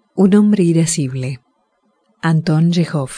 Un hombre irascible. Anton Chekhov.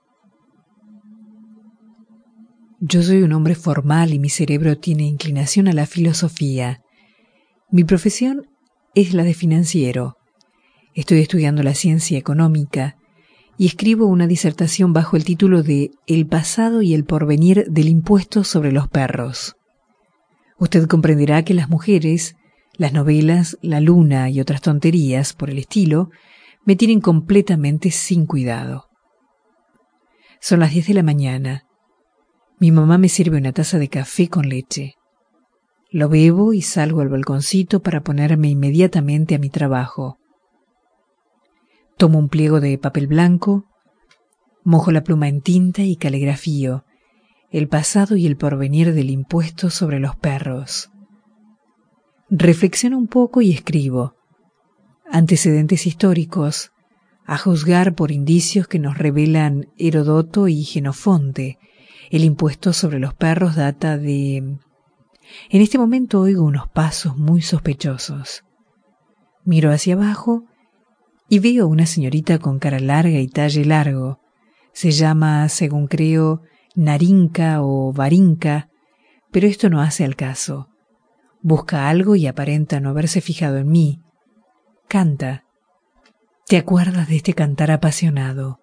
Yo soy un hombre formal y mi cerebro tiene inclinación a la filosofía. Mi profesión es la de financiero. Estoy estudiando la ciencia económica y escribo una disertación bajo el título de El pasado y el porvenir del impuesto sobre los perros. Usted comprenderá que las mujeres, las novelas, la luna y otras tonterías por el estilo me tienen completamente sin cuidado. Son las 10 de la mañana. Mi mamá me sirve una taza de café con leche. Lo bebo y salgo al balconcito para ponerme inmediatamente a mi trabajo. Tomo un pliego de papel blanco, mojo la pluma en tinta y caligrafío el pasado y el porvenir del impuesto sobre los perros. Reflexiono un poco y escribo antecedentes históricos, a juzgar por indicios que nos revelan Heródoto y Jenofonte. El impuesto sobre los perros data de... En este momento oigo unos pasos muy sospechosos. Miro hacia abajo y veo a una señorita con cara larga y talle largo. Se llama, según creo, Narinka o Varinka, pero esto no hace al caso. Busca algo y aparenta no haberse fijado en mí. Canta. ¿Te acuerdas de este cantar apasionado?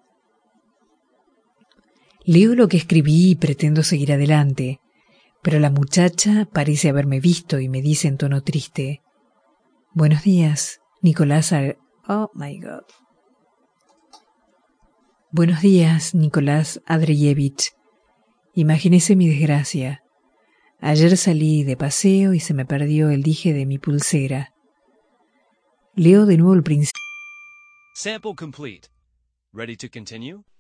Leo lo que escribí y pretendo seguir adelante, pero la muchacha parece haberme visto y me dice en tono triste: Buenos días, Nicolás Oh my God. Buenos días, Nicolás Andreyevich. Imagínese mi desgracia. Ayer salí de paseo y se me perdió el dije de mi pulsera. Leo de nuevo el principio. Sample complete. Ready to continue?